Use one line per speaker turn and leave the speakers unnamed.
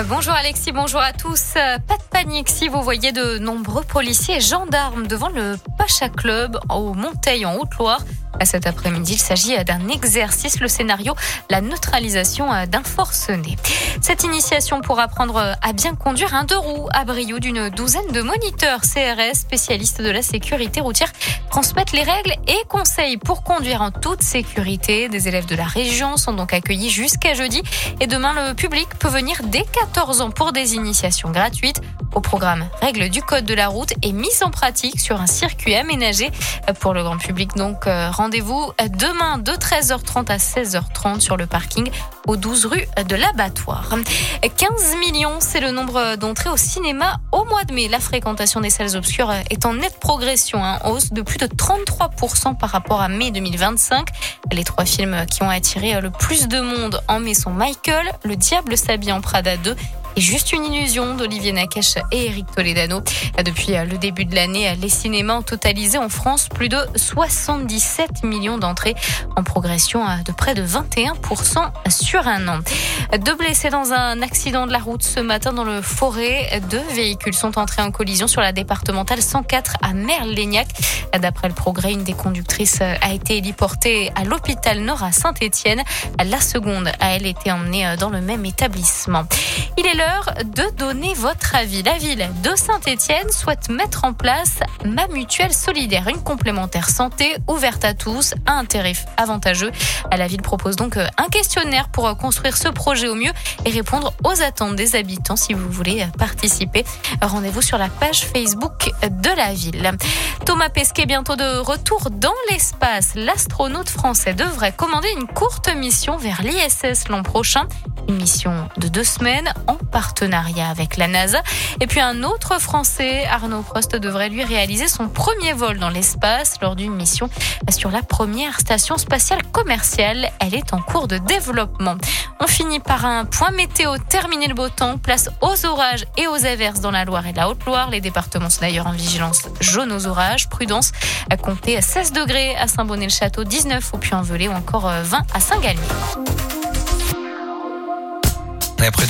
Bonjour Alexis, bonjour à tous. Pas de panique si vous voyez de nombreux policiers et gendarmes devant le Pacha Club au Monteil en Haute-Loire. Cet après-midi, il s'agit d'un exercice, le scénario, la neutralisation d'un forcené. Cette initiation pour apprendre à bien conduire un deux roues à Brioude, d'une douzaine de moniteurs CRS, spécialistes de la sécurité routière, transmettent les règles et conseils pour conduire en toute sécurité. Des élèves de la région sont donc accueillis jusqu'à jeudi et demain, le public peut venir dès 14 ans pour des initiations gratuites. Au programme, règles du code de la route et mise en pratique sur un circuit aménagé pour le grand public. Donc, rendez-vous demain de 13h30 à 16h30 sur le parking au 12 rue de l'Abattoir. 15 millions, c'est le nombre d'entrées au cinéma au mois de mai. La fréquentation des salles obscures est en nette progression, hausse de plus de 33% par rapport à mai 2025. Les 3 films qui ont attiré le plus de monde en mai sont Michael, Le Diable s'habille en Prada 2 et Juste une illusion d'Olivier Nakache et Éric Toledano. Depuis le début de l'année, les cinémas ont totalisé en France plus de 77 millions d'entrées, en progression de près de 21% sur un an. 2 blessés dans un accident de la route ce matin dans le Forêt. 2 véhicules sont entrés en collision sur la départementale 104 à Merle-Légnac. D'après le Progrès, une des conductrices a été héliportée à l'hôpital Nord à Saint-Étienne. La seconde a, elle, été emmenée dans le même établissement. Il est l'heure de donner votre avis. La ville de Saint-Étienne souhaite mettre en place Ma Mutuelle Solidaire, une complémentaire santé ouverte à tous à un tarif avantageux. La ville propose donc un questionnaire pour construire ce projet au mieux et répondre aux attentes des habitants. Si vous voulez participer, rendez-vous sur la page Facebook de la ville. Thomas Pesquet bientôt de retour dans l'espace. L'astronaute français devrait commander une courte mission vers l'ISS l'an prochain. Une mission de 2 semaines en partenariat avec la NASA. Et puis un autre Français, Arnaud Prost, devrait lui réaliser son premier vol dans l'espace lors d'une mission sur la première station spatiale commerciale. Elle est en cours de développement. On finit par un point météo. Terminé le beau temps, place aux orages et aux averses dans la Loire et la Haute-Loire. Les départements sont d'ailleurs en vigilance jaune aux orages. Prudence à compter à 16 degrés à Saint-Bonnet-le-Château, 19 au Puy-en-Velay ou encore 20 à Saint-Galmier.
Après